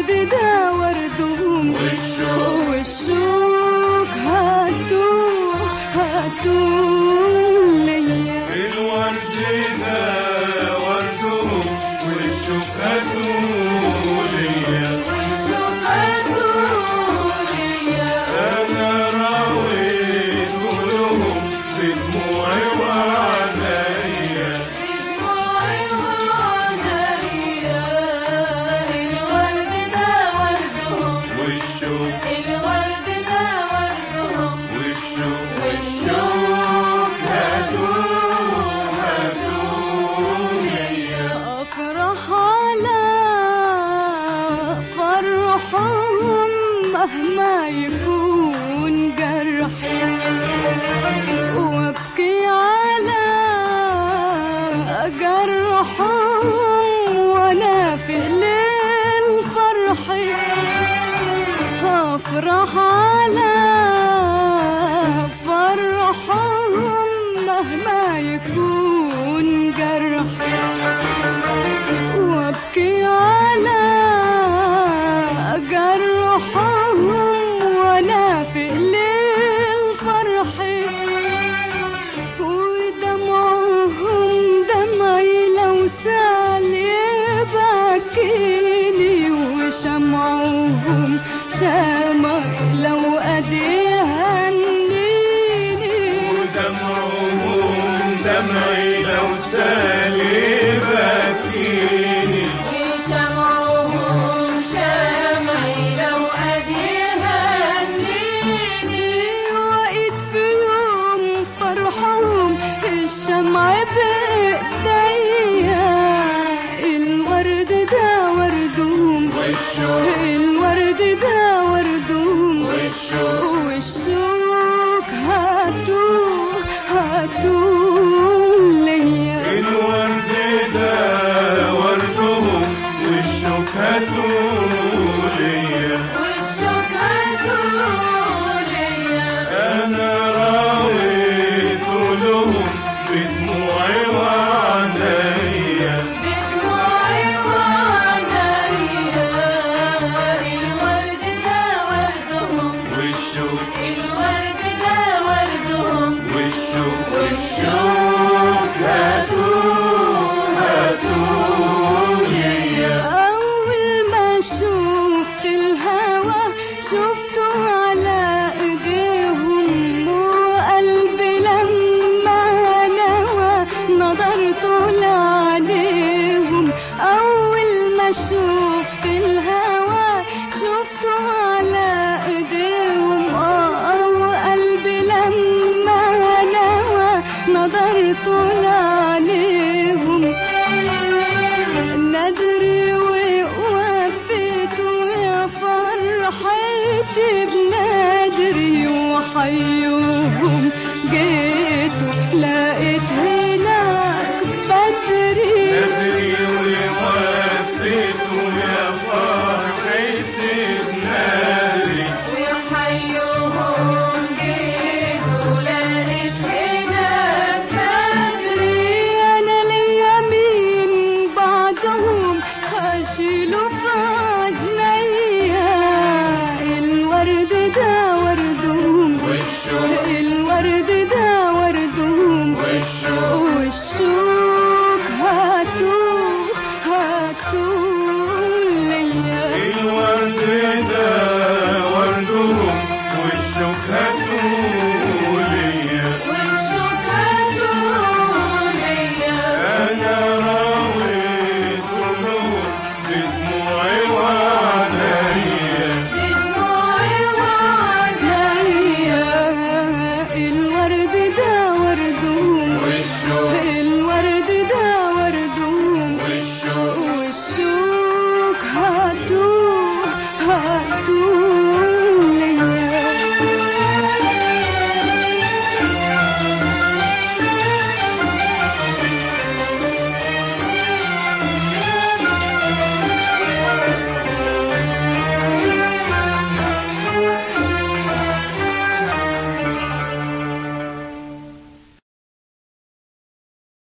الورد ده وردهم والشوك هاتوه هاتوه ليا. الورد ده وردهم والشوك هاتوه ليا. أنا راويت لهم بدموعي وعنايا. الورد ده وردهم والشوك هاتوه هاتوه ليا. أفرح على فرحهم مهما يكون جرحي، وابكي على جرحهم وانا في ليل فرحي. أفرح على فرحهم مهما يكون جرحي، وابكي على جرحهم وانا في ليل فرحي. ودمعهم دمعي لو سال يبكيني، وشمعهم شمع لو قدي هنيني. ودمعهم دمعي لو سال يبكيني. وشمعهم شمعي لو قدي هنيني. وقيت في يوم فرحهم الشمع بإيديا. الورد ده وردهم الورد ده وردهم والشوك هاتوه هاتوه ليا. الورد ده وردهم والشوك هاتوه ليا. أنا راويت لهم بدموعي وعنايا. الورد ده وردهم والشوك هاتوه هاتوه ليا. أول ما شفت الهوى شفته على إيديهم، وقلبي لما نوى نظرت لعينيهم. أول ما شفت الهوى شفته على إيديهم، وقلبي لما نوى نظرت لعينيهم. ندري ووفيت يا فرحتي بنادري، وحيوهم جيت لقيت هناك بدري. ندري ووفيت يا فرحتي بنادري. وحيوهم جيت لقيت هناك بدري. أنا ليا مين بعدهم هشيله